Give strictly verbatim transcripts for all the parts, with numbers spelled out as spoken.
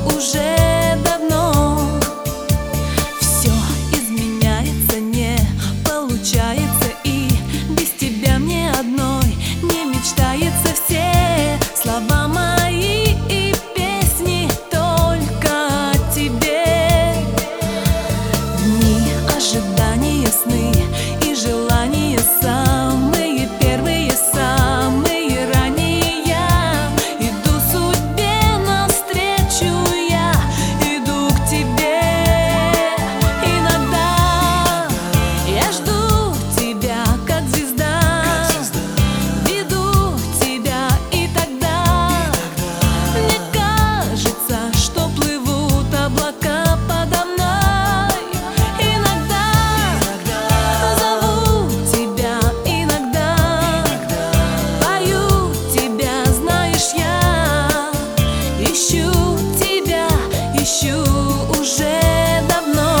уже давно. Все изменяется, не получается, и без тебя мне одной не мечтается. Все слова мои и песни только о тебе. Дни ожидания, сны и желания самые первые, самые ранние. Я иду судьбе навстречу, я иду к тебе. Иногда я жду тебя, как звезда, веду тебя, и тогда мне кажется, что плывут облака подо мной. Иногда зову тебя, иногда пою тебя, знаешь, я ищу тебя, ищу уже давно.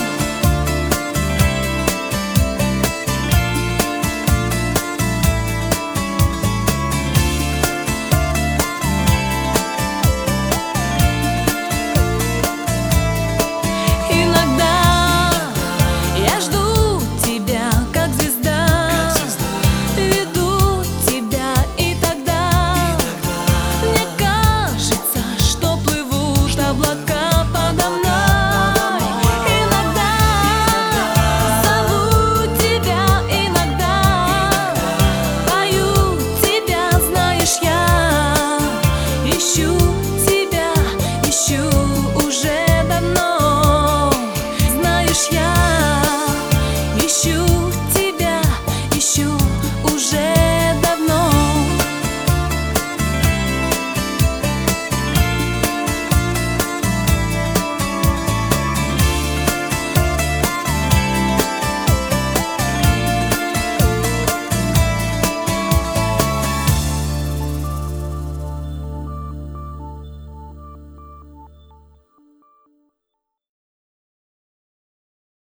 Иногда я жду тебя, как звезда, веду тебя, и тогда мне кажется, что плывут облака